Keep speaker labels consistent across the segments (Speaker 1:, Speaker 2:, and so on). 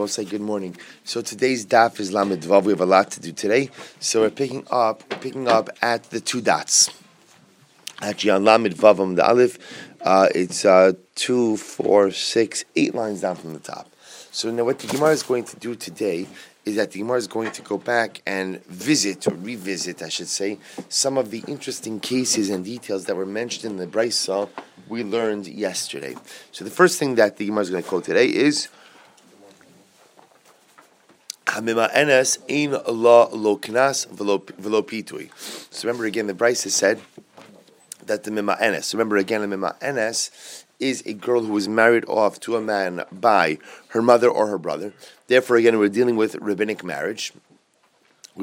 Speaker 1: Say good morning. So today's daf is Lamed Vav. We have a lot to do today. So we're picking up at the two dots. Actually, on Lamed Vav on the Aleph, it's 2, 4, 6, 8 lines down from the top. So now what the Gemara is going to do today is that the Gemara is going to go back and revisit, I should say, some of the interesting cases and details that were mentioned in the Brisa we learned yesterday. So the first thing that the Gemara is going to quote today is Hamima Enes ein la lo knas velo pitui. So remember again, the Brisa said that the Mima Enes. Remember again, the Mima Enes is a girl who was married off to a man by her mother or her brother. Therefore, again, we're dealing with rabbinic marriage. And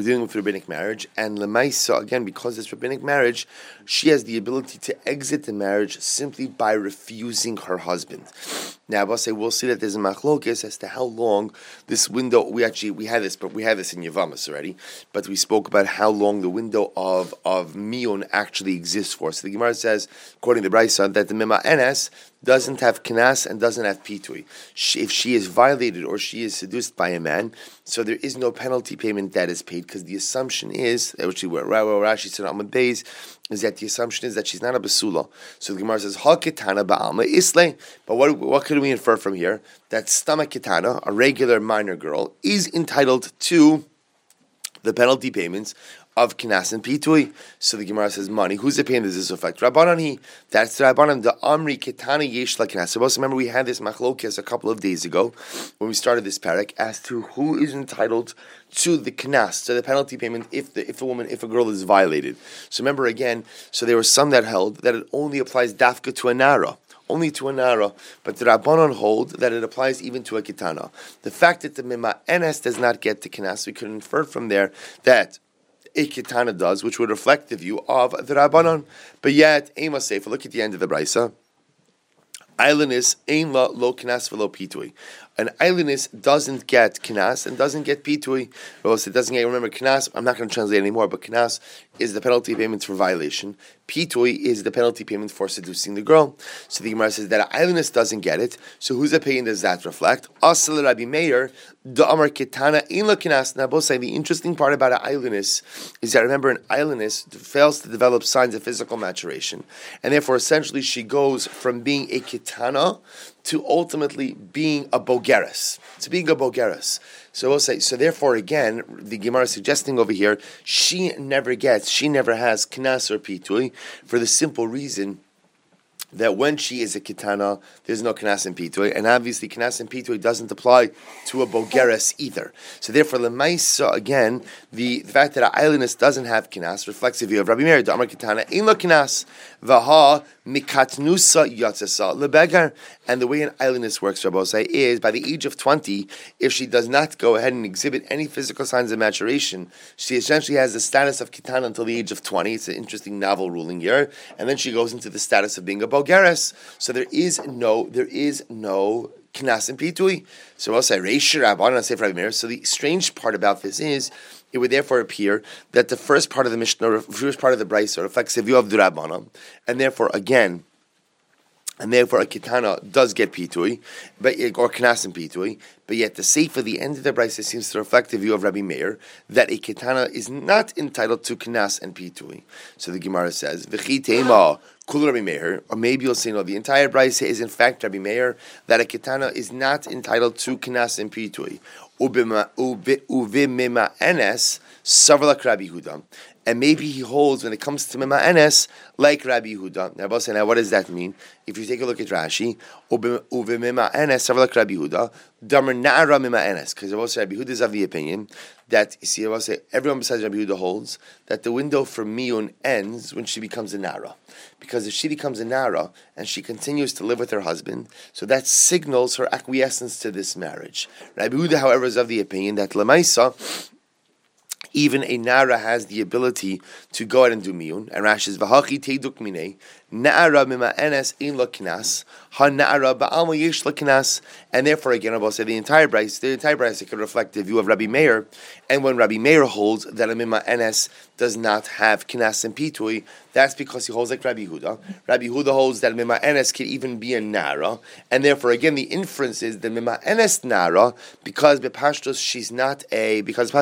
Speaker 1: Lemaisa, again, because it's rabbinic marriage, she has the ability to exit the marriage simply by refusing her husband. Now, we'll see that there's a machlokes as to how long this window. We had this in Yavamas already, but we spoke about how long the window of miyun actually exists for. So the Gemara says, according to the Brisa, that the Mima Enes doesn't have knas and doesn't have pitui. If she is violated or she is seduced by a man, so there is no penalty payment that is paid, because the assumption is, which Rashi said on days, is that the assumption is that she's not a basula. So the Gemara says, Ha ketana ba'alma isle. But what could we infer from here? That stomach ketana, a regular minor girl, is entitled to the penalty payments of kinas and pitui. So the Gemara says, money. Who's the paying? Does this affect Rabbanan? That's the Rabbanan. The Amri Ketana Yesh La Kinas. So also remember we had this machlokes a couple of days ago when we started this parak as to who is entitled to the kinas, to the penalty payment if a girl is violated. So remember again. So there were some that held that it only applies dafka to a nara. Only to a nara, but the Rabbanon hold that it applies even to a kitana. The fact that the Mima Enes does not get the kinas, we could infer from there that a kitana does, which would reflect the view of the Rabbanon. But yet, Ema Sefer, look at the end of the Brisa. Ailenis ein la lo kinas velo pitui. An ailenis doesn't get kinas and doesn't get pitui. Well, it doesn't get. Remember, kinas. I'm not going to translate anymore, but kinas is the penalty payment for violation. Pitui is the penalty payment for seducing the girl. So the Gemara says that ailenis doesn't get it. So whose opinion does that reflect? Asal Rabbi Meir the Amar Ketana ein la kinas. Now, both say the interesting part about an ailenis is that remember an ailenis fails to develop signs of physical maturation, and therefore essentially she goes from being a kitana to ultimately being a bogeres. So we'll say, so therefore again, the Gemara is suggesting over here, she never has knas or pitui, for the simple reason that when she is a kitana, there's no knas and pitui, and obviously knas and pitui doesn't apply to a bogeres either. So therefore, lemaisa again, the fact that a ailenis doesn't have knas reflects the view of Rabbi Meir. The Amar Kitana ein lo knas vaha mikatnusa yatzasa lebegar. And the way an ailenis works, Rabbi Osai, is by the age of 20, if she does not go ahead and exhibit any physical signs of maturation, she essentially has the status of kitana until the age of 20. It's an interesting novel ruling here, and then she goes into the status of being a bogeres. So there is no knas and pitui. So I'll say Reish Rabbanan say Rabbi Meir. So the strange part about this is, it would therefore appear that the first part of the Mishnah, first part of the Brisa reflects the view of the Rabbanan, and therefore a kitana does get pitui, or knas and pitui, but yet the seif of the end of the Brisa seems to reflect the view of Rabbi Meir that a kitana is not entitled to knas and pitui. So the Gemara says, "V'chi teima kul Rabbi Meir," or maybe you'll say no, the entire Brisa is in fact Rabbi Meir that a kitana is not entitled to knas and pitui. Uvimima enes savrlak Rabbi Yehuda. And maybe he holds when it comes to Mima Enes like Rabbi Yehuda. Now, what does that mean? If you take a look at Rashi, Uve Mima Enes, like Rabbi Yehuda, Damar Na'ara Mima Enes. Because Rabbi Yehuda is of the opinion that, you see, everyone besides Rabbi Yehuda holds that the window for Miyun ends when she becomes a Nara. Because if she becomes a Nara and she continues to live with her husband, so that signals her acquiescence to this marriage. Rabbi Yehuda, however, is of the opinion that Lamaisa, even a Nara has the ability to go out and do miyun. And Rashi says, "V'hachi teiduk minei Na'ara mima'enes in lo knas. Ha na'ara ba'alma yesh lo knas. And therefore, again, I will say the entire Bryce could reflect the view of Rabbi Meir. And when Rabbi Meir holds that a mima'enes does not have knas and pitui, that's because he holds like Rabbi Huda. Rabbi Huda holds that mima'enes can even be a nara, and therefore, again, the inference is that mima'enes nara, because bepashtos she's not a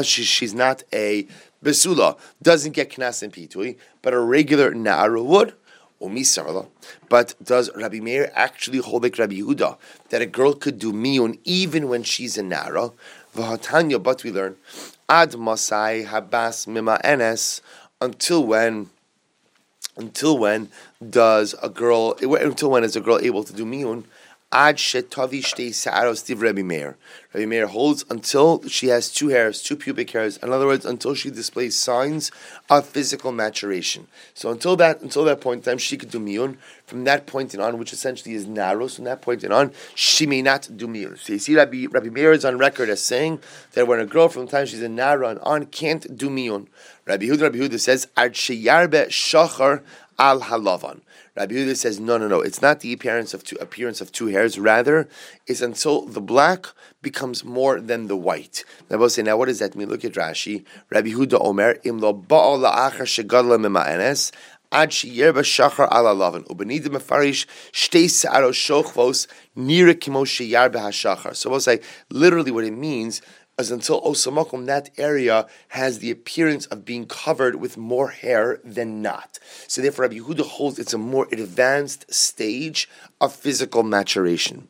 Speaker 1: besula, doesn't get knas and pitui, but a regular nara would. But does Rabbi Meir actually hold like Rabbi Yehuda that a girl could do miyun even when she's a nara? V'hatanya, but we learn ad masai habas mima enes. Until when is a girl able to do miyun? Ad shetavi shtei sa'aros div Rabbi Meir. Rabbi Meir holds until she has two pubic hairs. In other words, until she displays signs of physical maturation. So until that point in time, she could do miyun. From that point on, which essentially is naros, from that point on, she may not do miyun. So you see, Rabbi Meir is on record as saying that when a girl, from the time she's a nara and on, can't do miyun. Rabbi Huda says, ad sheyarbe shachar al halavan. Rabbi Yehuda says, no. It's not the appearance of two hairs. Rather, it's until the black becomes more than the white. Now, we'll say, now what does that mean? Look at Rashi. Rabbi Yehuda Omer, im lo ba'al la'achar shegadla mima'enes, ad sheyerba shachar ala lavan. Ubenida mefarish shtei sa'aros shochvos nira kimo sheyarba hashachar. So we'll say, literally what it means is until Osamakum, that area has the appearance of being covered with more hair than not. So therefore, Rabbi Yehuda holds it's a more advanced stage of physical maturation.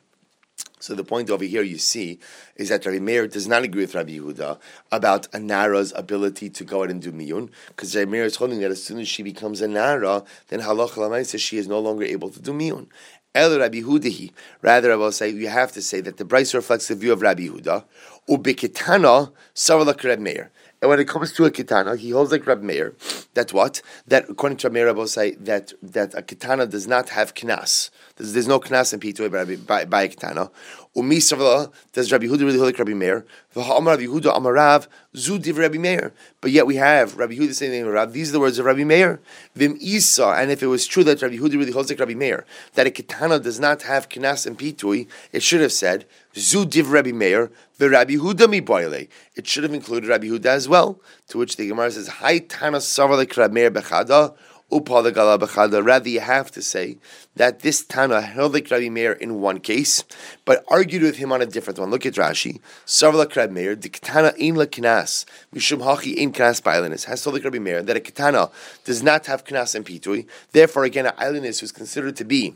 Speaker 1: So the point over here you see is that Rabbi Meir does not agree with Rabbi Yehuda about a Nara's ability to go out and do miyun, because Rabbi Meir is holding that as soon as she becomes a Nara, then halacha l'maaseh she is no longer able to do miyun. El Rabbi Hudahi. Rather, I will say you have to say that the Bryce reflects the view of Rabbi Yehuda. Ubikitana savalak Rabbi Meir. And when it comes to a kitana, he holds like Rabbi Meir. That what? That according to Rabbi Meir, I will say that a kitana does not have knas. There's no knas in pitui by a kitana. Umi savala does Rabbi Yehuda really hold like Rabbi Meir? V'ha'amar Rabbi Yehuda amarav zu div Rabbi Meir. But yet we have Rabbi Yehuda saying the name of Rav. These are the words of Rabbi Meir. Vim isa. And if it was true that Rabbi Yehuda really holds like Rabbi Meir, that a kitana does not have knas and pitui, it should have said zu div Rabbi Meir. The Rabbi Yehuda mi boile. It should have included Rabbi Yehuda as well. To which the Gemara says, "Hai tana savar like Rabbi Meir bechada, upala gala bechada." Rather, you have to say that this Tana held like Rabbi Meir in one case, but argued with him on a different one. Look at Rashi. Savar like Rabbi Meir, the Ketana ein la knas, mishum hachi ein knas ba'ilinis. Has told like Rabbi Meir that a Ketana does not have knas and pitui. Therefore, again, an islandess who is considered to be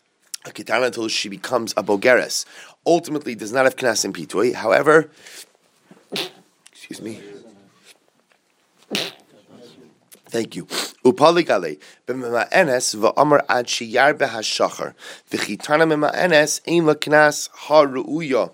Speaker 1: a Ketana until she becomes a bogeres, ultimately does not have knas and pitui. However, excuse me. Thank you. Upaligale b'ma'enes v'amar ad sheyar behashachar v'chitana b'ma'enes ein laknas haruuya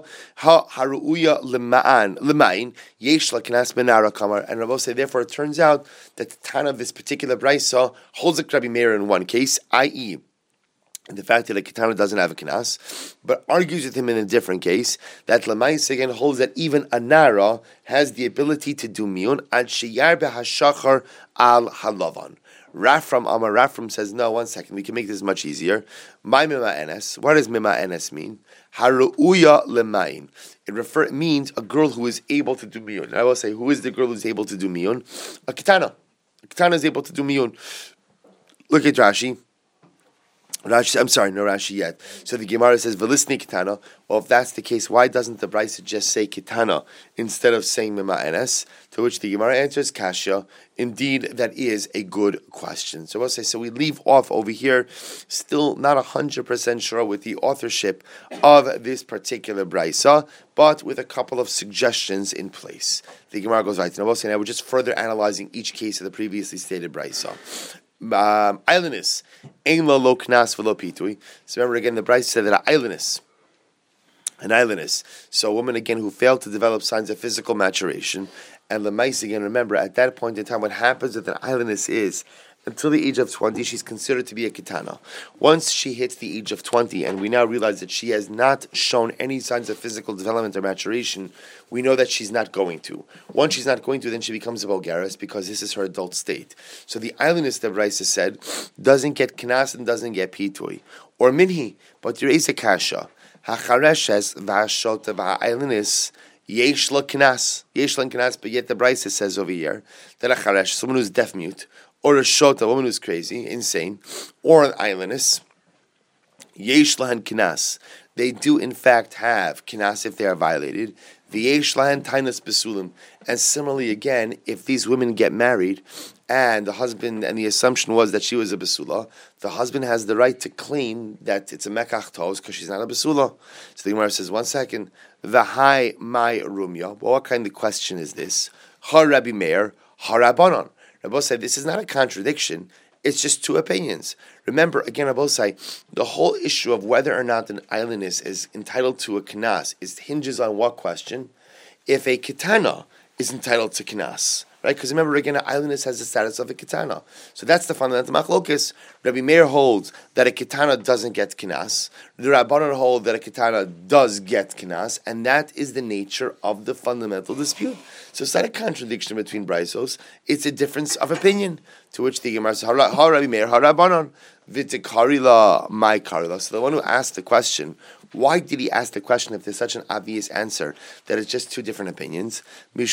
Speaker 1: l'ma'in yesh laknas benara kamar. And Rabbi say therefore it turns out that the Tana of this particular brayso holds a Rabbi Meir in one case, i.e. the fact that a Ketana doesn't have a Knas, but argues with him in a different case, that Lamais again holds that even a Nara has the ability to do miyun, ad sheyar behashachar al halavan. Rafram says, no, 1 second, we can make this much easier. My mima enes, what does mima enes mean? Haruuya lemain. It means a girl who is able to do miyun. I will say, who is the girl who is able to do miyun? A Ketana. A Ketana is able to do miyun. Look at Rashi. I'm sorry, no Rashi yet. So the Gemara says, "Velisni kitana." Well, if that's the case, why doesn't the Brisa just say kitana instead of saying mima enes? To which the Gemara answers, "Kasha." Indeed, that is a good question. So we'll say, so we leave off over here, still not 100% sure with the authorship of this particular Brisa, but with a couple of suggestions in place. The Gemara goes right. Now we'll say, now we're just further analyzing each case of the previously stated Brisa. Islandess, ein lo knas v'lo pitui. So remember again, the Bryce said that an islandess, so a woman again who failed to develop signs of physical maturation, and the mice again. Remember at that point in time, what happens with an islandess is until the age of 20, she's considered to be a kitana. Once she hits the age of 20, and we now realize that she has not shown any signs of physical development or maturation, we know that she's not going to. Once she's not going to, then she becomes a bogeres, because this is her adult state. So the islandist, the Raisa said, doesn't get kinas and doesn't get pitui. Or minhi, but there is a kasha. Hachareshes v'hashota v'ha'islandist, yesh la kinas, but yet the Brisa says over here that a charesh, someone who's deaf mute, or a shota, a woman who's crazy, insane, or an islandess, yesh lahan kinas. They do in fact have kinas if they are violated. V'yesh lahan tainas besulim. And similarly again, if these women get married, and the husband, and the assumption was that she was a besula, the husband has the right to claim that it's a mekach tos because she's not a besula. So the Gemara says, 1 second, v'hai my rumya. Well, what kind of question is this? Ha Rabbi Meir, ha Rabbanon. Rabbi said, this is not a contradiction, it's just two opinions. Remember, again, Rabbi said, the whole issue of whether or not an islandess is entitled to a kinas hinges on what question? If a kitana is entitled to kinas. Right? Because remember, again, an islandess has the status of a kitana. So that's the fundamental machlokes. Rabbi Meir holds that a kitana doesn't get kinas. The Rabbanon hold that a kitana does get kinas, and that is the nature of the fundamental dispute. So it's not a contradiction between Brisos, it's a difference of opinion. To which the Gemara says, Ha Rabbi Meir, Ha Rabbanon, V'tekarila, my karila. So the one who asked the question, why did he ask the question if there's such an obvious answer that it's just two different opinions? Because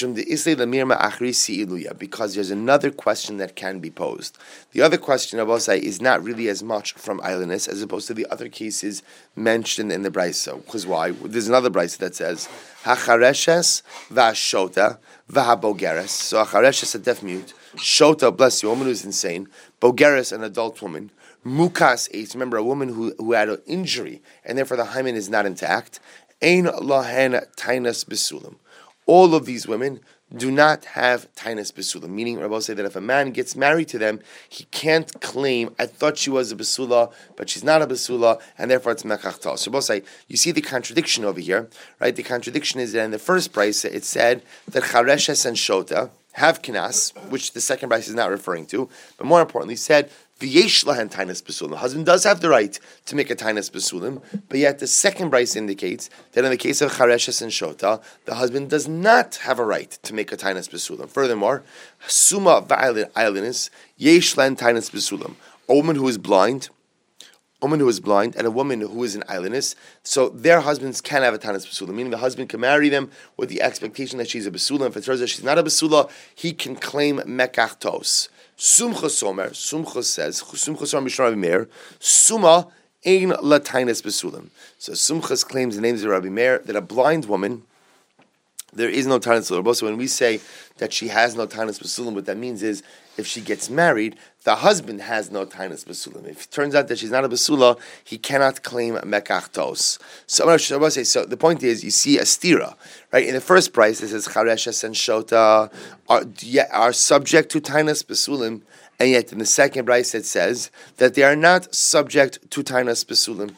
Speaker 1: there's another question that can be posed. The other question, I will say, is not really as much from islandess as opposed to the other cases mentioned in the Brisa. Because why? There's another Brisa that says, Hachareshes v'ashota v'habogeres. So Hachareshes, a deaf mute. Shota, bless you, a woman who's insane. Bogeres, an adult woman. Mukas Eitz, remember a woman who had an injury and therefore the hymen is not intact. Ein lahen tainas besulim. All of these women do not have tainas besulim, meaning Rabbi say that if a man gets married to them, he can't claim, I thought she was a besula, but she's not a besula, and therefore it's mekach tos. So Rabbi say, you see the contradiction over here, right? The contradiction is that in the first price it said that chareshes and shota have kinas, which the second price is not referring to, but more importantly said, V'yesh lahen tainas besulim. The husband does have the right to make a tainas besulim, but yet the second price indicates that in the case of chareshes and shota, the husband does not have a right to make a tainas besulim. Furthermore, suma v'aylinis yesh lahen tainas besulim. A woman who is blind, and a woman who is an islandess, so their husbands can have a tainas besula, meaning the husband can marry them with the expectation that she's a besula. If it turns out she's not a besula, he can claim mekach tos. Sumcha somer, Sumcha says, Sumcha somer Mishra Rabbi Meir, Suma ein la tainas besulim. So Sumcha claims the names of Rabbi Meir that a blind woman, there is no tainas besulim. So when we say that she has no tainas besulim, what that means is if she gets married, the husband has no tainas besulim. If it turns out that she's not a besula, he cannot claim mekach tos. So the point is, you see a stira, right? In the first price, it says chareshes and shota are subject to tainas besulim, and yet in the second price it says that they are not subject to tainas besulim.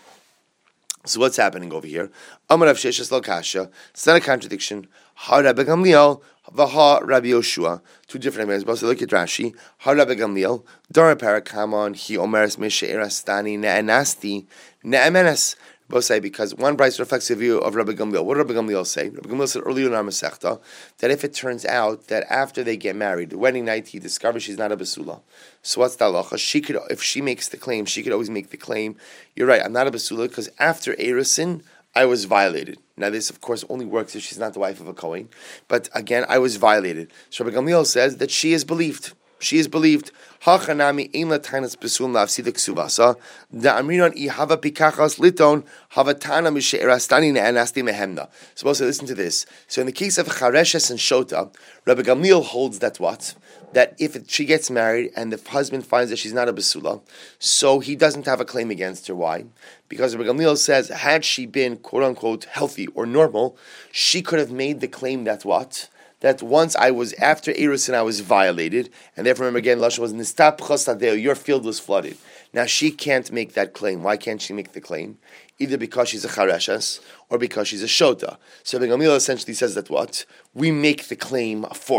Speaker 1: So what's happening over here? Amar Rav Sheshes lo kasha. It's not a contradiction. Ha Rabbi Gamliel v'ha Rabbi Yoshua. Two different names. But look at Rashi. Ha Rabbi Gamliel. Dara parakamon he omeres mishe'era stani ne'enasti ne'emenes. Both say because one price reflects the view of Rabbi Gamliel. What did Rabbi Gamliel say? Rabbi Gamliel said earlier in our Masechta that if it turns out that after they get married, the wedding night, he discovers she's not a besula. So what's the halacha? She could, if she makes the claim, she could always make the claim. You're right, I'm not a besula because after Erisin, I was violated. Now this, of course, only works if she's not the wife of a Kohen. But again, I was violated. So Rabbi Gamliel says that she is believed. She is believed. Hachanami ein la tainas besulim la'afsida ksuvasa. Da'amrinon ihava pikachas liton havatana mishe'erastani ne'anasti mehemna. Supposed to listen to this. So in the case of chareshes and shota, Rabbi Gamliel holds that what? That if she gets married and the husband finds that she's not a besula, so he doesn't have a claim against her. Why? Because Rabbi Gamliel says, had she been quote unquote healthy or normal, she could have made the claim that what? That once I was, after Erusin, I was violated, and therefore, remember again, Lashon was Nistap Chosadeo, your field was flooded. Now she can't make that claim. Why can't she make the claim? Either because she's a Chareshes, or because she's a Shota. So Rabbi Gamliel essentially says that what? We make the claim for her.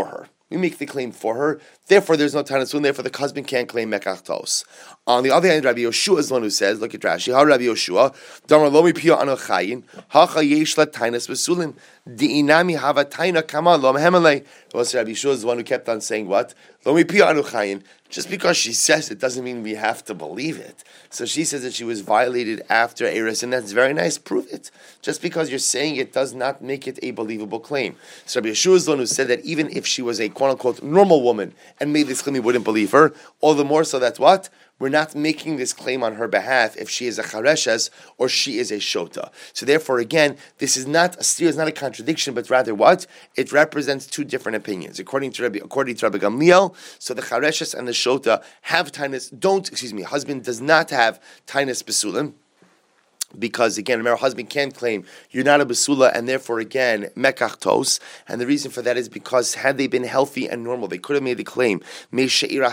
Speaker 1: We make the claim for her. Therefore, there's no Tainas Besulim. Therefore, the husband can't claim Mekach Tos. On the other hand, Rabbi Yoshua is the one who says, look at Rashi, how Rabbi Yoshua, Damar Lomi Pia Anu Chayin, Hacha Yesh La Tainas Besulim, Di'inami Hava Taina Kama Lom Hemelei. Rabbi Yoshua is the one who kept on saying what? Lomi Pia Anu Chayin. Just because she says it doesn't mean we have to believe it. So she says that she was violated after Eris, and that's very nice. Prove it. Just because you're saying it does not make it a believable claim. So Rabbi Yeshua is the one who said that even if she was a quote-unquote normal woman and made this claim, we wouldn't believe her. All the more so that what? We're not making this claim on her behalf if she is a chareshes or she is a shota. So therefore, again, this is not a steer, it's not a contradiction, but rather what? It represents two different opinions. According to Rabbi Gamliel, so the chareshes and the shota have tainus, husband does not have tainus besulim. Because again, remember, husband can't claim you're not a basula, and therefore again mekach tos. And the reason for that is because had they been healthy and normal, they could have made the claim. I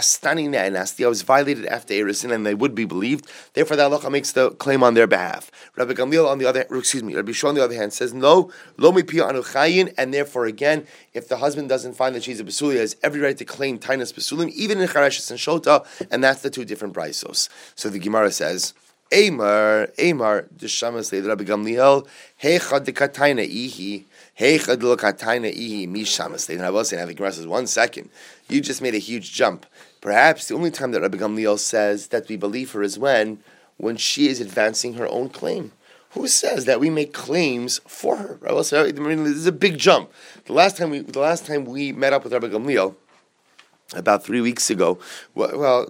Speaker 1: was violated after erisin, and they would be believed. Therefore, the halacha makes the claim on their behalf. Rabbi Gamliel on the other, Rabbi Shua on the other hand says no, lo mipia anu chayin, and therefore again, if the husband doesn't find that she's a basula, he has every right to claim tainus basulim, even in chareshes and shota, and that's the two different braisos. So the Gemara says. Eimar, Deshamas Leid Rabbi Gamliel, Heichad de Kataina Ihi, Heichad de Kataina Ihi, Mishamas Leid. And I will say, the Gemara says, 1 second, you just made a huge jump. Perhaps the only time that Rabbi Gamliel says that we believe her is when she is advancing her own claim. Who says that we make claims for her? I will say, this is a big jump. The last time we met up with Rabbi Gamliel, about 3 weeks ago, about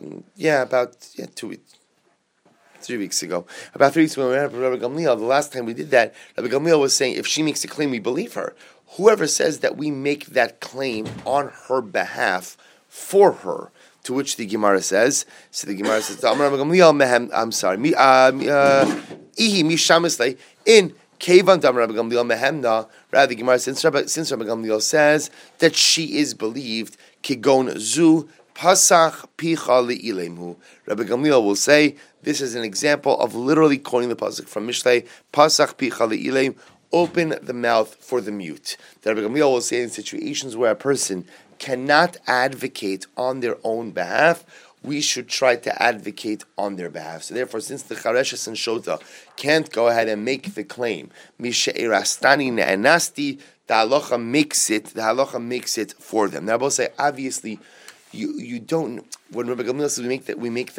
Speaker 1: 2 weeks. 3 weeks ago. About 3 weeks ago, when we met with Rabbi Gamliel, the last time we did that, Rabbi Gamliel was saying, if she makes a claim, we believe her. Whoever says that we make that claim on her behalf for her, to which the Gemara says, so the Gemara says, Rabbi Gamliel, Ihi Mishamisle, in Kevan Dam Rabbi Gamliel Mehemna, rather the Gemara, since Rabbi Gamliel says that she is believed, Kigon Zu, Pasach Picha Le'ilemhu. Rabbi Gamliel will say, this is an example of literally quoting the pasuk from Mishlei, Pasach Picha Le'ilem, open the mouth for the mute. The Rabbi Gamliel will say in situations where a person cannot advocate on their own behalf, we should try to advocate on their behalf. So therefore, since the Chareshes and Shota can't go ahead and make the claim, Mishe'erastani ne'anasti, the halacha makes it for them. Now I will say, obviously, you don't. When Rabbi Gamliel says we make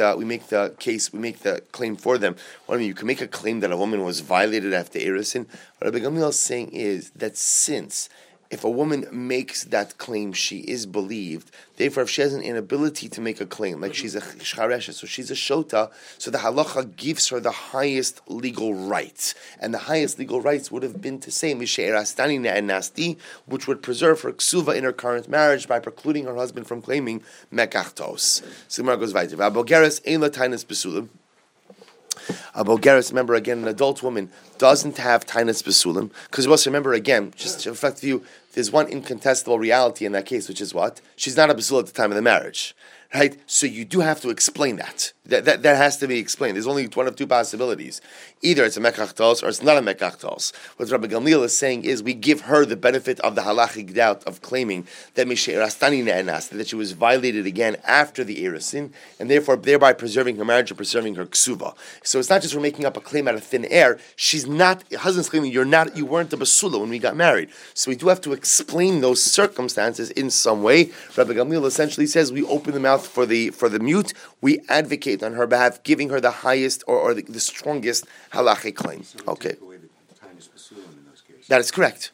Speaker 1: the claim for them. You can make a claim that a woman was violated after erisin. What Rabbi Gamliel is saying is that since if a woman makes that claim, she is believed. Therefore, if she has an inability to make a claim, like she's a charesha, so she's a shota, so the halacha gives her the highest legal rights. And the highest legal rights would have been to say, Mishe'erastani ne'anasti, which would preserve her ksuva in her current marriage by precluding her husband from claiming mekach tos. So Gemara goes weiter. Abogeres ein la tainas besulim. Abogeres, remember again, an adult woman doesn't have tainas besulim, because you also remember again, just to reflect you, there's one incontestable reality in that case, which is what? She's not a besul at the time of the marriage. Right? So you do have to explain that. That has to be explained. There's only one of two possibilities. Either it's a mekach tos or it's not a mekach tos. What Rabbi Gamliel is saying is we give her the benefit of the halachic doubt of claiming that Mishe'erastani ne'anas, that she was violated again after the erisin, and therefore thereby preserving her marriage and preserving her ksuva. So it's not just we're making up a claim out of thin air. She's not, husband's claiming you weren't a basula when we got married. So we do have to explain those circumstances in some way. Rabbi Gamliel essentially says we open the mouth for the mute, we advocate on her behalf, giving her the highest or the strongest halachic claim. Okay. That is correct.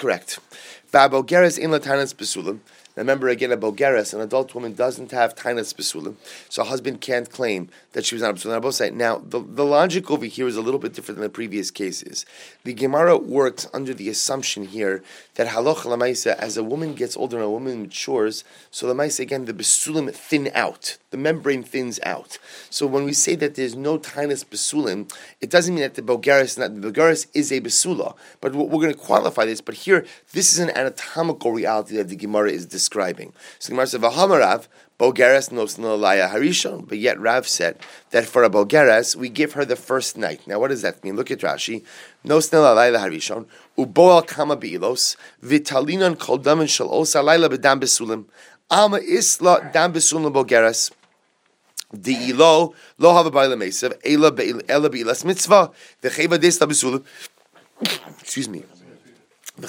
Speaker 1: Remember again, a bogeres, an adult woman, doesn't have tainas besulim, so a husband can't claim that she was not a besulim. Both sides. Now, the logic over here is a little bit different than the previous cases. The Gemara works under the assumption here that halacha lamaisa, as a woman gets older and a woman matures, so lamaisa again the besulim thin out, the membrane thins out. So when we say that there's no tainas besulim, it doesn't mean that the bogeres is a besula. But we're going to qualify this. But here, this is an anatomical reality that the Gemara is describing. So the Gemara said, "V'hamarav bogeres nosnel alaya harishon." But yet Rav said that for a bogeres we give her the first night. Now, what does that mean? Look at Rashi. Nosnel alaya harishon uboal kama beilos vitalinon kol damin shel osa alayla bedam besulim alma isla dam besulim bogeres. The ilo lo have a baila mesav ela beilas mitzvah v'cheva desla besulim. Excuse me. The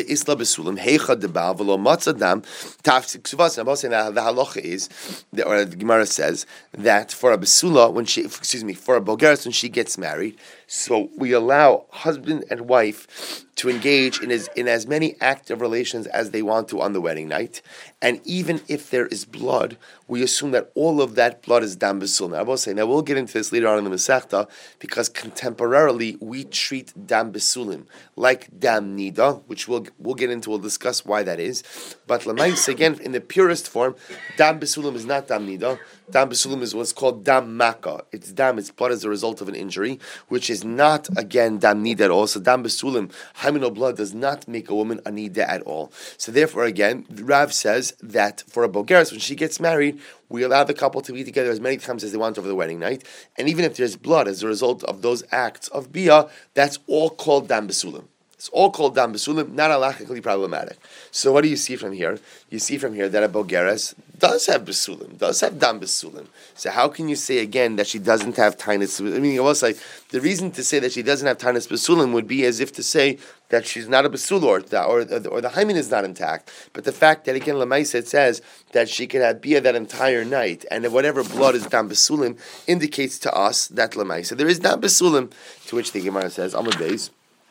Speaker 1: halacha is, or the Gemara says that for a besula for a bogeres when she gets married, so we allow husband and wife to engage in as many active relations as they want to on the wedding night, and even if there is blood, we assume that all of that blood is dam besul. Now we'll get into this later on in the Masechta, because contemporarily we treat dam besulim like dam nida, which we'll get into. We'll discuss why that is. But lamais, again, in the purest form, dam besulim is not dam nida. Dam besulim is what's called dam maka. It's blood as a result of an injury, which is not, again, dam nida at all. So dam besulim, hamino blood, does not make a woman a nida at all. So therefore, again, Rav says that for a bogeres, when she gets married, we allow the couple to be together as many times as they want over the wedding night. And even if there's blood as a result of those acts of bia, that's all called dam besulim. It's all called dam besulim, not halachically problematic. So what do you see from here? You see from here that a bogeres does have besulim, does have dam besulim. So how can you say again that she doesn't have tainus? I mean, it was like the reason to say that she doesn't have tainus besulim would be as if to say that she's not a besul or the hymen is not intact. But the fact that again Lamaisa it says that she can have bia that entire night, and whatever blood is dam besulim indicates to us that Lamaisa there is dam besulim. To which the Gemara says, Amud Beis.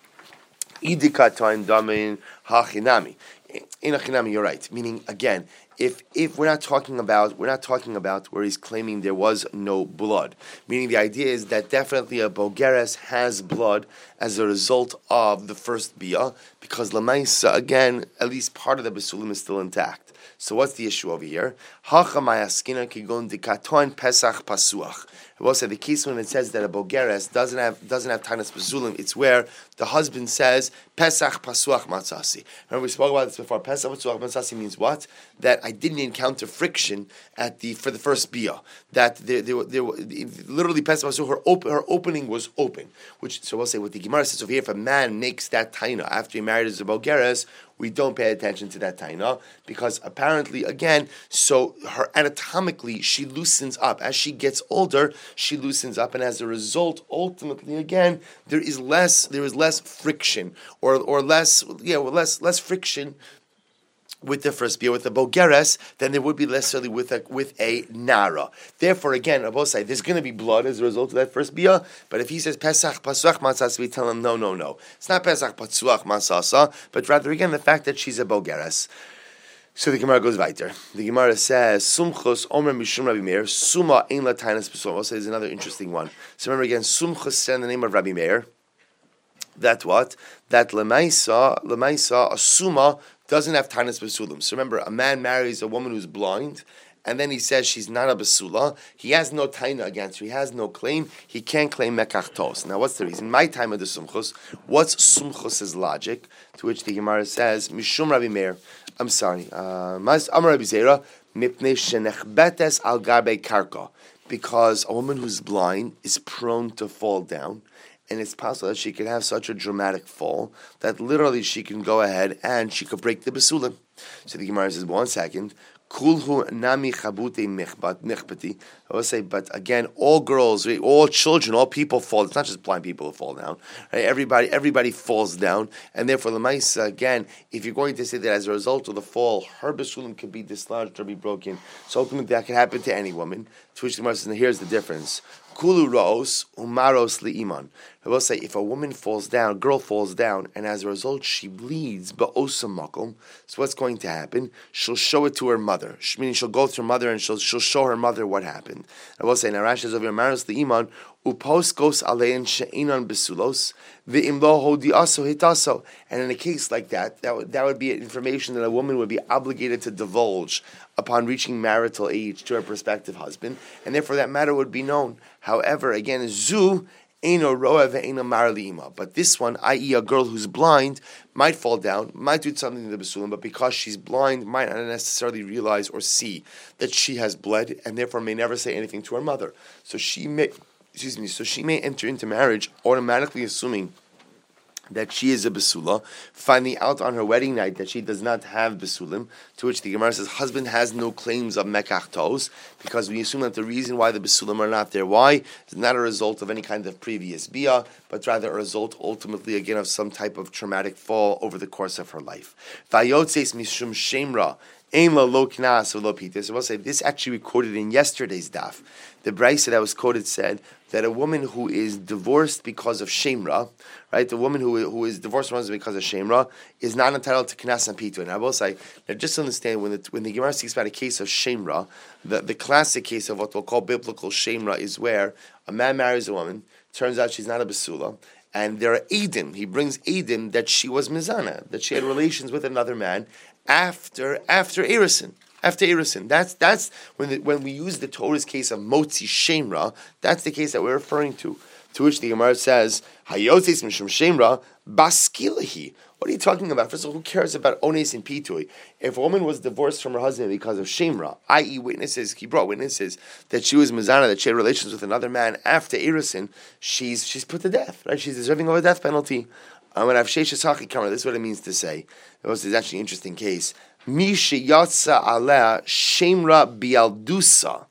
Speaker 1: Idika time damin hachinami. In achinami, you're right. Meaning again, if we're not talking about where he's claiming there was no blood. Meaning the idea is that definitely a bogeres has blood as a result of the first bia, because lamaisa again, at least part of the besulim is still intact. So what's the issue over here? Hachamayaskina kigon dikatoin pesach pasuach. I will say the case when it says that a bogeres doesn't have tainus besulim, it's where the husband says pesach pasuach matzasi. Remember we spoke about this before. Pesach pasuach matzasi means what? That I didn't encounter friction for the first bia. That there literally pesach pasuach, her opening was open. So we'll say what the Gemara says over here: if a man makes that taina after he married as a bogeres, we don't pay attention to that taina, because apparently, again, so her anatomically she loosens up as she gets older. She loosens up, and as a result, ultimately, again, there is less friction or less friction with the first bia, with the bogeres, than there would be necessarily with a nara. Therefore, again, Abosai, there's going to be blood as a result of that first bia. But if he says Pesach Pasuach Matzasa, we tell him no. It's not Pesach Pasuach Matzasa, but rather again the fact that she's a bogeres. So the Gemara goes weiter. The Gemara says, Sumchus Omer Mishum Rabbi Meir, Suma Ein La Tainus Besulim. Also, there's another interesting one. So remember again, Sumchus said in the name of Rabbi Meir, that what? That Lemaisa, a Suma, doesn't have tainus besulim. So remember, a man marries a woman who's blind, and then he says she's not a besula. He has no taina against her. He has no claim. He can't claim mekachtos. Now, what's the reason? My time of the sumchus. What's sumchus's logic? To which the Gemara says, Mishum Rabbi Meir. I'm sorry. Amar Rabbi Zera, mipnei shenechbetes al garbe karka. Because a woman who's blind is prone to fall down. And it's possible that she can have such a dramatic fall that literally she can go ahead and she could break the besulim. So the Gemara says, 1 second. Kulhu nami chabute mechbati. I will say, but again, all girls, all children, all people fall. It's not just blind people who fall down. Right? Everybody falls down, and therefore the mice again. If you're going to say that as a result of the fall, her besulim could be dislodged or be broken, so ultimately that can happen to any woman. To which the Gemara says, here's the difference. Kulu raos umaros liiman. I will say, if a woman falls down, a girl falls down, and as a result she bleeds, ba'osam makom. So what's going to happen? She'll show it to her mother. Meaning she'll go to her mother and she'll show her mother what happened. I will say, Narash says over maros liiman uposkos alein she'inan besulos ve'imlo hodiaso hitaso. And in a case like that would be information that a woman would be obligated to divulge upon reaching marital age to her prospective husband, and therefore that matter would be known. However, again, zu Eino roa ve'eino mar li'ima. But this one, i.e. a girl who's blind, might fall down, might do something to the basulim, but because she's blind, might not necessarily realize or see that she has bled, and therefore may never say anything to her mother. So she may enter into marriage automatically assuming that she is a basula, finding out on her wedding night that she does not have basulim, to which the Gemara says husband has no claims of mekach tos, because we assume that the reason why the basulim are not there, why, is not a result of any kind of previous bia, but rather a result ultimately again of some type of traumatic fall over the course of her life. Vayotzeis mishum shemra. So we'll say this actually recorded in yesterday's daf. The brayso that was quoted said that a woman who is divorced because of shemra, right? The woman who is divorced from her husband because of shemra is not entitled to knas and pitu. And I will say, now just to understand, when the Gemara speaks about a case of shemra, the classic case of what we'll call biblical shemra is where a man marries a woman, turns out she's not a basula, and there are edim. He brings edim that she was mizana, that she had relations with another man after Erison. After Erison. That's when we use the Torah's case of motzi shemra. That's the case that we're referring to. To which the Gemara says, "Hayotzis mishum shemra baskilahi." What are you talking about? First of all, who cares about ones and pitui? If a woman was divorced from her husband because of shemra, i.e., he brought witnesses that she was mizana, that she had relations with another man after Erison, she's put to death, right? She's deserving of a death penalty. This is what it means to say. This is actually an interesting case. Mishe aleh shemra bialdusa.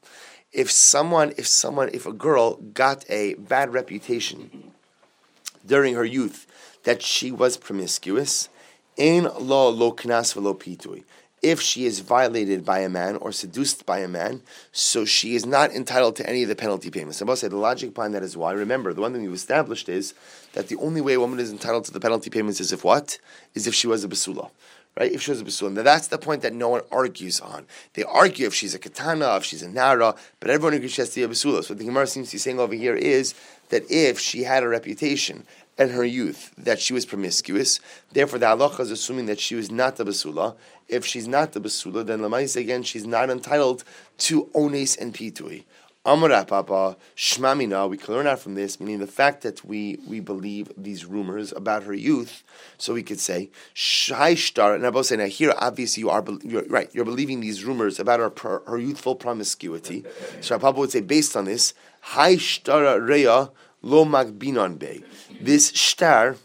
Speaker 1: If a girl got a bad reputation during her youth that she was promiscuous, ein lo knas v'lo pitui. If she is violated by a man or seduced by a man, so she is not entitled to any of the penalty payments. I must say the logic behind that is why. Remember, the one thing we've established is that the only way a woman is entitled to the penalty payments is if she was a basula. Right? If she was a basula. Now that's the point that no one argues on. They argue if she's a katana, if she's a nara, but everyone agrees she has to be a basula. So what the Gemara seems to be saying over here is that if she had a reputation in her youth that she was promiscuous, therefore the halacha is assuming that she was not a basula. If she's not the basula, then l'maisa again she's not entitled to ones and pitui. Amar Papa Shmamina, we can learn out from this, meaning the fact that we believe these rumors about her youth, so we could say Shai Shtar, and I both say now here obviously you're right, you're believing these rumors about her youthful promiscuity. So Papa would say based on this, Hai Shtar Reya Lo Magbinon Bey. This shtar,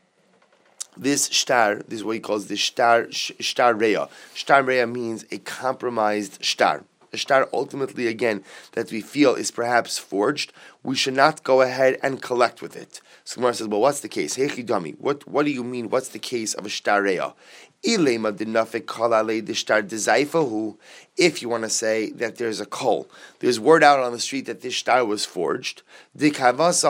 Speaker 1: this is what he calls the shtar reya. Shtar reya means a compromised shtar. A shtar ultimately, again, that we feel is perhaps forged. We should not go ahead and collect with it. So Gemara says, well, what's the case? Hey Chidami, what do you mean? What's the case of a shtar reya? If you want to say that there's a kol, there's word out on the street that this shtar was forged, and the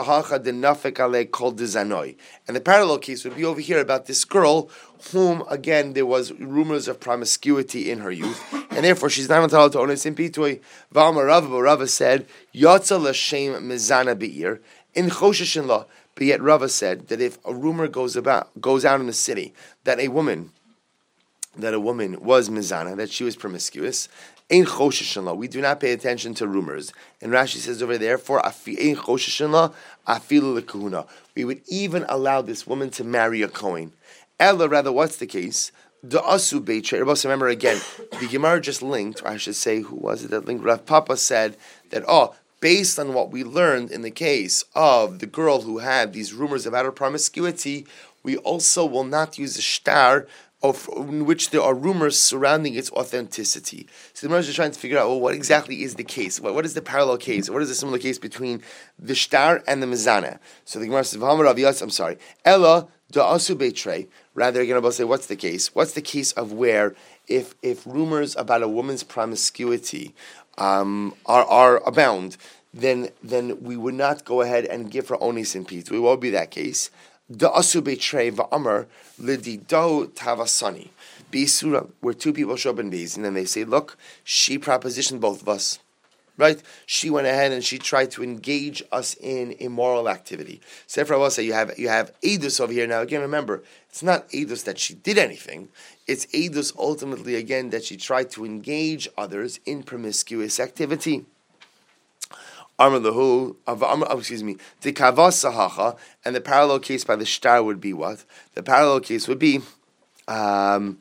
Speaker 1: parallel case would be over here about this girl, whom again there was rumors of promiscuity in her youth, and therefore she's not entitled to ones in pitui. Rava said, Yotza l'shem mizana be'ir in choshishin la. But yet Rava said that if a rumor goes out in the city that a woman was mizana, that she was promiscuous, ein choshishin la. We do not pay attention to rumors. And Rashi says over there, for ein choshishin la afilu lekahuna. We would even allow this woman to marry a kohen. Ella, rather, what's the case? The asu beitre. Remember again, the Gemara just linked, or I should say, who was it that linked? Rav Papa said that, based on what we learned in the case of the girl who had these rumors about her promiscuity, we also will not use a shtar in which there are rumors surrounding its authenticity. So the Gemara is just trying to figure out, what exactly is the case? What is the parallel case? What is the similar case between the shtar and the mizana? So the Gemara says, Ella da'asu beitre. Rather, again, I'll say, what's the case? What's the case of where if rumors about a woman's promiscuity are abound, then we would not go ahead and give her onis and pitui. What would be that case? Da'asu beitre va'amar lidido tavasani. B'isura, where two people show up in Beis, and then they say, look, she propositioned both of us. Right? She went ahead and she tried to engage us in immoral activity. So therefore I will say you have Eidus over here. Now again, remember, it's not Eidus that she did anything. It's Eidus ultimately, again, that she tried to engage others in promiscuous activity. Amar lahu, the kavasahacha, and the parallel case by the shtar would be what? The parallel case would be, fine.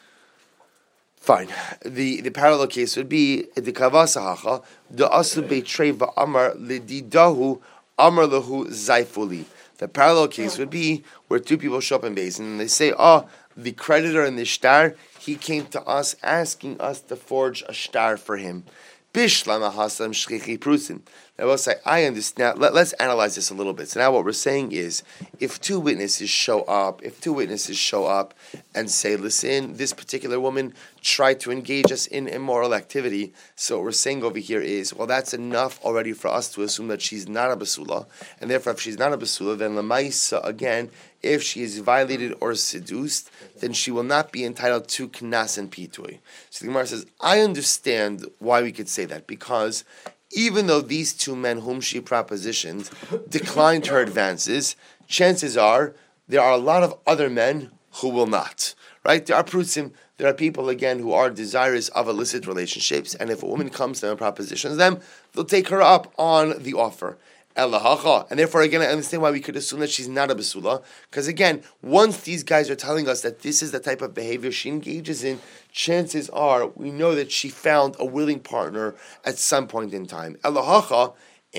Speaker 1: The parallel case would be the kavasahacha, the asu beitrei va'amar lididahu amar lahu zaifuli. The parallel case would be where two people show up in basin and they say, the creditor in the shtar, he came to us asking us to forge a shtar for him. Bishlama hasam shchichi prusin. Now we'll say, I understand. Let's analyze this a little bit. So now what we're saying is, if two witnesses show up and say, listen, this particular woman tried to engage us in immoral activity, so what we're saying over here is, well, that's enough already for us to assume that she's not a basula, and therefore if she's not a basula, then lamaisa, again, if she is violated or seduced, then she will not be entitled to knas and pitui. So the Gemara says, I understand why we could say that, because even though these two men whom she propositioned declined her advances, chances are there are a lot of other men who will not. Right? There are prutzim, there are people, again, who are desirous of illicit relationships, and if a woman comes to them and propositions them, they'll take her up on the offer. And therefore, again, I understand why we could assume that she's not a basula, because again, once these guys are telling us that this is the type of behavior she engages in, chances are we know that she found a willing partner at some point in time. But I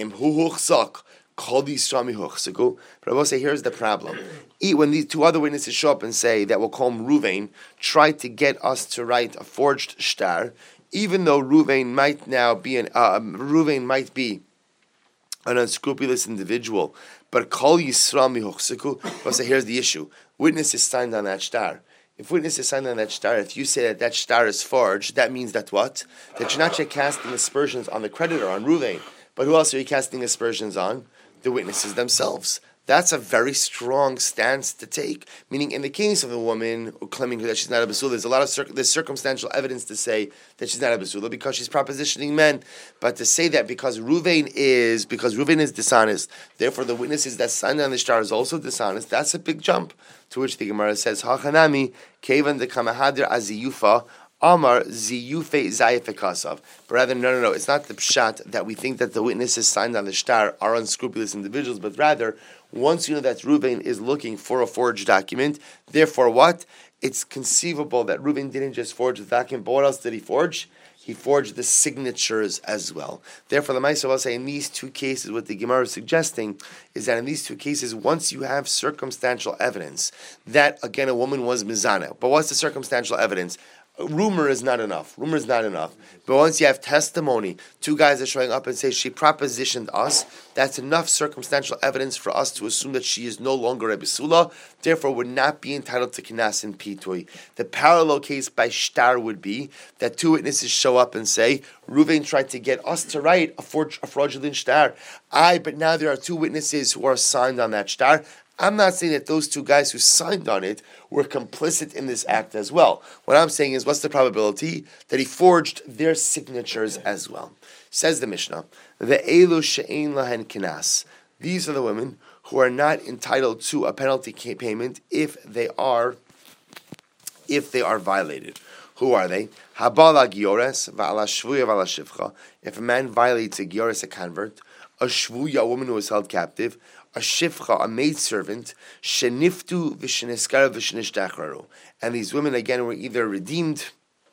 Speaker 1: will say, here's the problem. When these two other witnesses show up and say that we'll call him Ruvain, try to get us to write a forged shtar, even though Ruvain might be an unscrupulous individual, but Kol Yisrael mihochseku. Well, so here's the issue: witnesses signed on that shtar. If witnesses signed on that shtar, if you say that shtar is forged, that means that what? That you're not just casting aspersions on the creditor, on Ruvain, but who else are you casting aspersions on? The witnesses themselves. That's a very strong stance to take. Meaning, in the case of a woman claiming that she's not a basula, there's a lot of there's circumstantial evidence to say that she's not a basula because she's propositioning men. But to say that because Ruvain is dishonest, therefore the witnesses that signed on the shtar is also dishonest, that's a big jump. To which the Gemara says, "Hachanami kevan de kamahadir aziyufa." Amar ziyufe zayefekasav. But rather, no. It's not the pshat that we think that the witnesses signed on the shtar are unscrupulous individuals, but rather, once you know that Ruvain is looking for a forged document, therefore what? It's conceivable that Ruvain didn't just forge the document, but what else did he forge? He forged the signatures as well. Therefore, the Maisa will say in these two cases, what the Gemara is suggesting is that in these two cases, once you have circumstantial evidence that, again, a woman was mizana, but what's the circumstantial evidence? Rumor is not enough. But once you have testimony, two guys are showing up and say she propositioned us, that's enough circumstantial evidence for us to assume that she is no longer a basula, therefore would not be entitled to kinas and pitui. The parallel case by shtar would be that two witnesses show up and say, Ruvain tried to get us to write a fraudulent shtar. But now there are two witnesses who are signed on that shtar. I'm not saying that those two guys who signed on it were complicit in this act as well. What I'm saying is, what's the probability that he forged their signatures as well? Says the Mishnah, the elu she'ein lahen kinas. These are the women who are not entitled to a penalty payment if they are violated. Who are they? Habala giores va'ala shvuya va'ala shivcha. If a man violates a giores, a convert, a shvuya, a woman who is held captive, a shifcha, a maidservant, sheniftu v'sheniskara v'shenishtachraru. And these women, again, were either redeemed,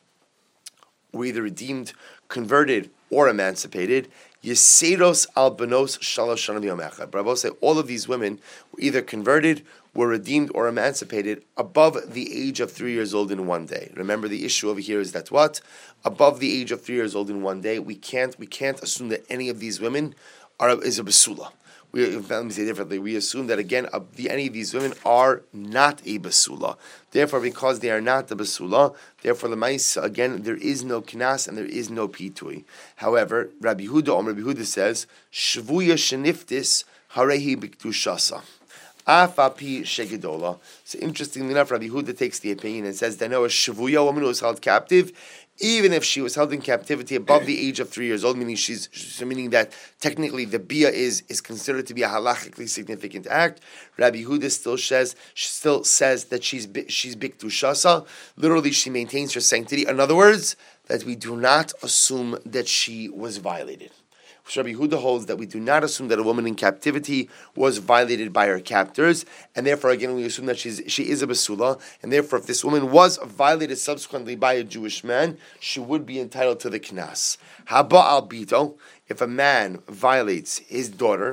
Speaker 1: converted, or emancipated. Yeseros al benos shalosh shana b'yom echad. But I will say all of these women were either converted, were redeemed, or emancipated above the age of 3 years old in one day. Remember, the issue over here is that what? Above the age of 3 years old in one day, we can't assume that any of these women is a basula. Let me say differently. We assume that again, any of these women are not a basula. Therefore, because they are not a basula, therefore the mais again there is no kinas and there is no pitui. However, Rabbi Yehuda says shvuya sheniftis harehi biktushasa. Afapi shegedola. So interestingly enough, Rabbi Yehuda takes the opinion and says that no, a shvuya woman who was held captive, even if she was held in captivity above the age of 3 years old, meaning that technically the bia is considered to be a halachically significant act, Rabbi Yehuda still says that she's biktushasa. Literally, she maintains her sanctity. In other words, that we do not assume that she was violated. So Rabbi Yehuda holds that we do not assume that a woman in captivity was violated by her captors, and therefore, again, we assume that she is a basula, and therefore, if this woman was violated subsequently by a Jewish man, she would be entitled to the knas. Haba al bito, if a man violates his daughter,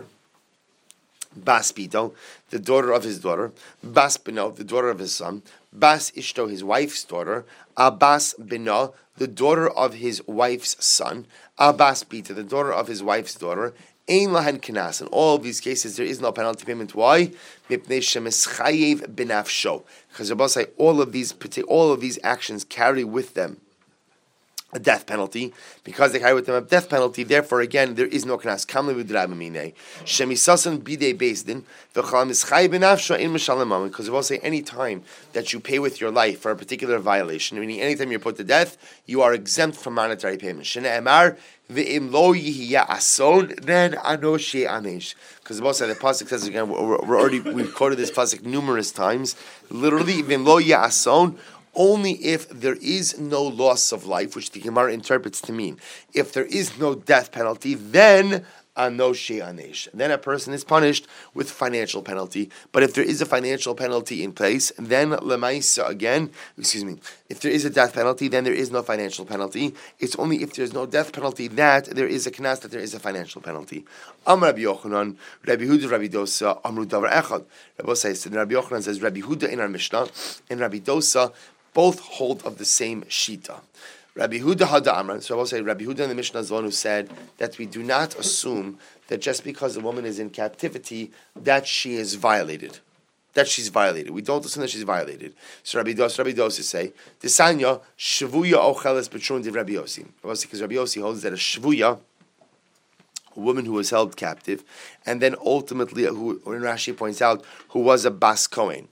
Speaker 1: Bas Bito, the daughter of his daughter, Bas Bino, the daughter of his son, Bas Ishto, his wife's daughter, Abbas Bino, the daughter of his wife's son, Abbas Bita, the daughter of his wife's daughter, Ein lahen knas. In all of these cases, there is no penalty payment. Why? Mipnei shemischayev benafsho. Because Rabbi say all of these actions carry with them a death penalty. Because they carry with them a death penalty, therefore, again, there is no knas. Kamle v'drabamine. Shemisasan bidei bezdin v'chal mischayev benafsho in mishalemam. Because Rabbi say any time that you pay with your life for a particular violation, meaning any time you're put to death, you are exempt from monetary payment. Shene emar v'im lo yihiya ason, then anoshe anesh. Because the pasuk says again, we've quoted this pasuk numerous times. Literally, v'im lo yihiya ason, only if there is no loss of life, which the Gemara interprets to mean, if there is no death penalty, then anoshe anesh. Then a person is punished with financial penalty. But if there is a financial penalty in place, then lemaisa again, if there is a death penalty, then there is no financial penalty. It's only if there's no death penalty that there is a knas, that there is a financial penalty. Amar Rabbi Yochanan, Rabbi Huda, Rabbi Dosa, Amru Davar Echad. Rabbi Yochanan says, Rabbi Huda in our Mishnah, and Rabbi Dosa both hold of the same shita. Rabbi Huda Hada Amran, so I will say Rabbi Huda in the Mishnah is the one who said that we do not assume that just because a woman is in captivity that she is violated. That she's violated. We don't assume that she's violated. So Rabbi Dosa say, Tisanya Shvuya Ocheles Petrun Div Rabbi Yossi. Because Rabbi Yossi holds that a Shvuya, a woman who was held captive, and then ultimately, who Rashi points out, who was a Bas Kohen.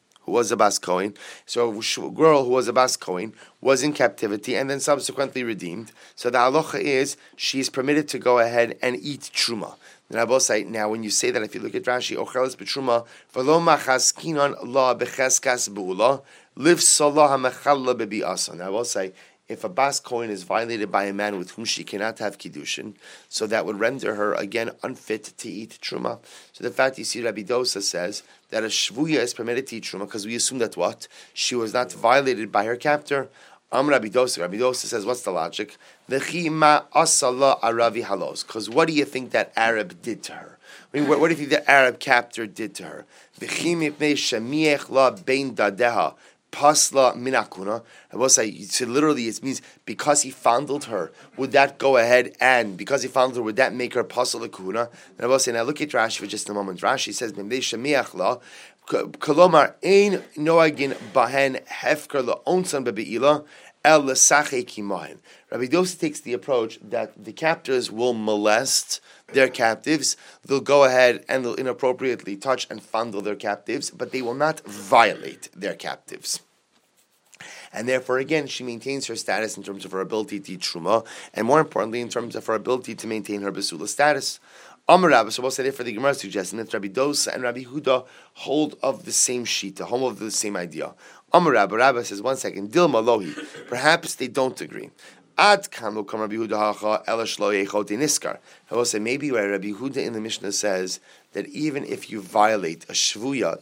Speaker 1: So a girl who was a Bas Kohen was in captivity and then subsequently redeemed. So the halacha is she is permitted to go ahead and eat truma. And I will say, now when you say that, if you look at Rashi, Ocheles b'truma, v'lo machaskinon la b'cheskas bu'ula, liv salah ha'mechalla bebi'asa. Now I will say, if a Bas Kohen is violated by a man with whom she cannot have kiddushin, so that would render her again unfit to eat truma. So the fact you see Rabbi Dosa says that a shvuya is permitted to eat truma because we assume that what? She was not violated by her captor. Rabbi Dosa says, what's the logic? V'chima asala aravi halos. Because what do you think that Arab did to her? I mean, what do you think that Arab captor did to her? V'chim ipnei shemiech la bein dadeha. Pasla minakuna. I will say, so literally it means because he fondled her, would that go ahead and because he fondled her, would that make her pasla kuna? And I will say, now look at Rashi for just a moment. Rashi says, "B'mdei shemiach la kolomar ein noagin bahen hefker la onsan bebeila el l'sachei kimahin." Rabbi Dosa takes the approach that the captors will molest their captives. They'll go ahead and they'll inappropriately touch and fondle their captives, but they will not violate their captives. And therefore, again, she maintains her status in terms of her ability to eat truma, and more importantly, in terms of her ability to maintain her basula status. Amar Rabba, so we'll say therefore the Gemara suggesting that Rabbi Dosa and Rabbi Huda hold of the same shita, hold of the same idea. Amar Rabba says, one second, Dilma Lohi, perhaps they don't agree. Ad kanu kam Rabbi Huda hacha elash lo yechote niskar. I will say maybe where Rabbi Huda in the Mishnah says that even if you violate a shvuya,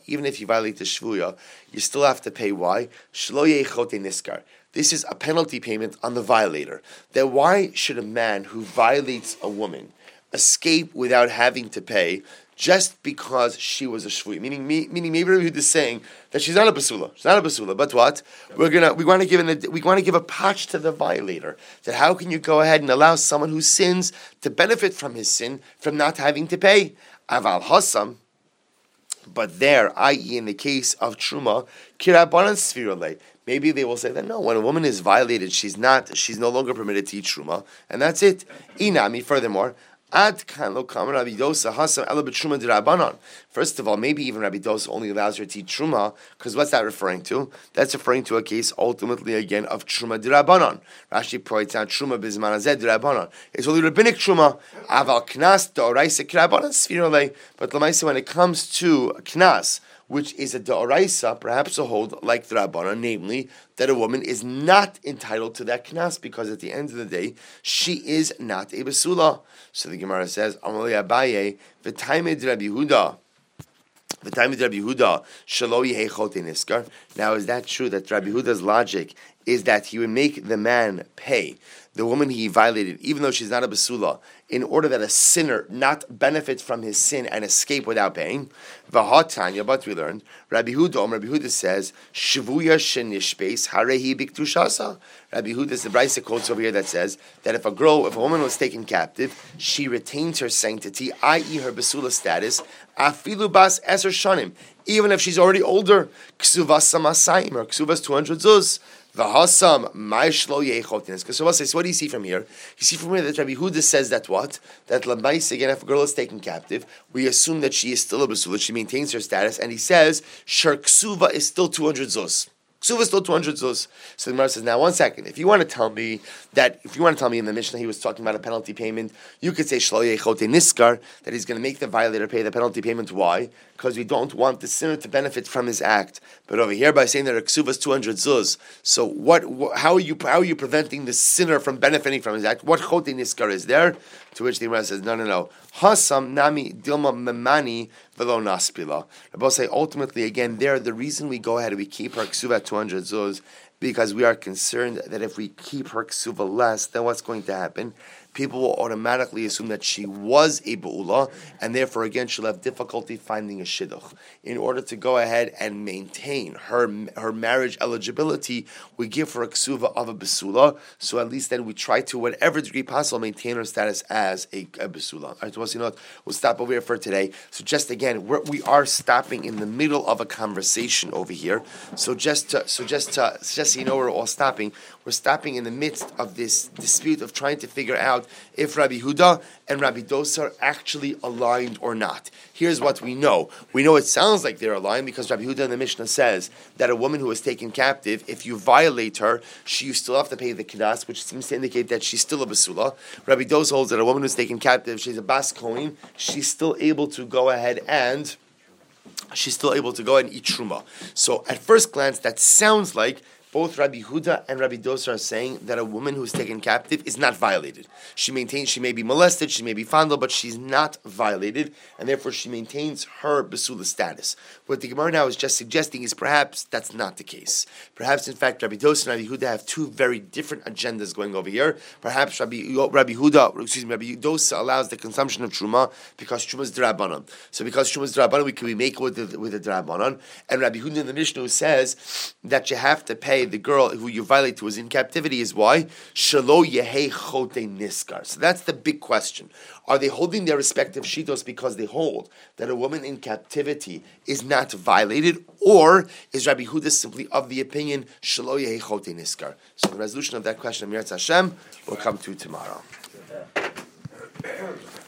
Speaker 1: you still have to pay. Why? Shlo yechote niskar. This is a penalty payment on the violator. Then why should a man who violates a woman escape without having to pay just because she was a shvuya? Meaning maybe Rabbi Huda is saying that she's not a basula. But what? We want to give a patch to the violator. That how can you go ahead and allow someone who sins to benefit from his sin from not having to pay? Aval hasam. But there, i.e. in the case of truma, kirabanan svirale. Maybe they will say that no, when a woman is violated, she's no longer permitted to eat truma, and that's it. Inami, furthermore, Ad kan lo kam Rabbi Dosa hasam ela b'truma d'Rabbanan. First of all, maybe even Rabbi Dosa only allows her to eat truma, because what's that referring to? That's referring to a case ultimately again of truma d'Rabbanan. Rashi points out truma b'zman hazeh d'Rabbanan. It's only rabbinic truma. Aval knas d'oraisa k'Rabbanan sfirolei. But l'maisa, when it comes to knas, which is a da'oraisa, perhaps a hold like the Rabbanan, namely that a woman is not entitled to that knas because at the end of the day she is not a basula. So the Gemara says, Amalei Abaye, v'taimed Rabbi Yehuda. The time of Rabbi Yehuda, Shalo Yehei Chote Niskar. Now, is that true that Rabbi Yehuda's logic is that he would make the man pay the woman he violated, even though she's not a basula, in order that a sinner not benefit from his sin and escape without paying? V'hatanya, but we learned, Rabbi Yehuda says, Shvuya shenishbeis harehi biktushasa. Rabbi Yehuda is the Brisa quotes over here that says that if a woman was taken captive, she retains her sanctity, i.e. her basula status, afilu bas eser shanim, even if she's already older. Ksuvas samasayim, or ksuvas 200 zuz. V'hasam ma'ishlo yechotinis. So what do you see from here? You see from here that Rabbi Yehuda says that what? That Labais, again, if a girl is taken captive, we assume that she is still a basula, she maintains her status, and he says, Shar ksuva is still 200 zuz. Ksuva is still 200 zuz. So the Gemara says, now 1 second, if you want to tell me in the Mishnah he was talking about a penalty payment, you could say Shlo Yechote Niskar, that he's going to make the violator pay the penalty payment. Why? Because we don't want the sinner to benefit from his act. But over here, by saying that a ksuva is 200 zuz, so how are you preventing the sinner from benefiting from his act? What chote niskar is there? To which the Gemara says, no. Hasam nami dilma memani velo naspila. Rabbi say ultimately again there the reason we go ahead and we keep her ksuva at 200 zuz because we are concerned that if we keep her ksuva less, then what's going to happen? People will automatically assume that she was a ba'ula, and therefore, again, she'll have difficulty finding a shidduch. In order to go ahead and maintain her marriage eligibility, we give her a ksuva of a basula, so at least then we try to, whatever degree possible, maintain her status as a basula. All right, so we'll stop over here for today. So just again, we are stopping in the middle of a conversation over here. So just so you know we're all stopping. We're stopping in the midst of this dispute of trying to figure out if Rabbi Yehuda and Rabbi Dosa are actually aligned or not. Here's what we know. We know it sounds like they're aligned because Rabbi Yehuda in the Mishnah says that a woman who is taken captive, if you violate her, you still have to pay the knas, which seems to indicate that she's still a basula. Rabbi Dosa holds that a woman who's taken captive, she's a bas kohen, she's still able to go ahead and eat truma. So at first glance, that sounds like both Rabbi Yehuda and Rabbi Dosa are saying that a woman who is taken captive is not violated. She may be molested, she may be fondled, but she's not violated, and therefore she maintains her basula status. What the Gemara now is just suggesting is perhaps that's not the case. Perhaps, in fact, Rabbi Dosa and Rabbi Yehuda have two very different agendas going over here. Perhaps Rabbi Dosa allows the consumption of truma because truma is d'Rabbanan. So because truma is d'Rabbanan, we can make it with the d'Rabbanan. And Rabbi Yehuda in the Mishnah says that you have to pay the girl who you violate who is in captivity is why? Shelo Yehei Chote Niskar. So that's the big question. Are they holding their respective shitos because they hold that a woman in captivity is not violated, or is Rabbi Yehuda simply of the opinion Shelo Yehei Chote Niskar? So the resolution of that question, Amirat Hashem, will come to tomorrow.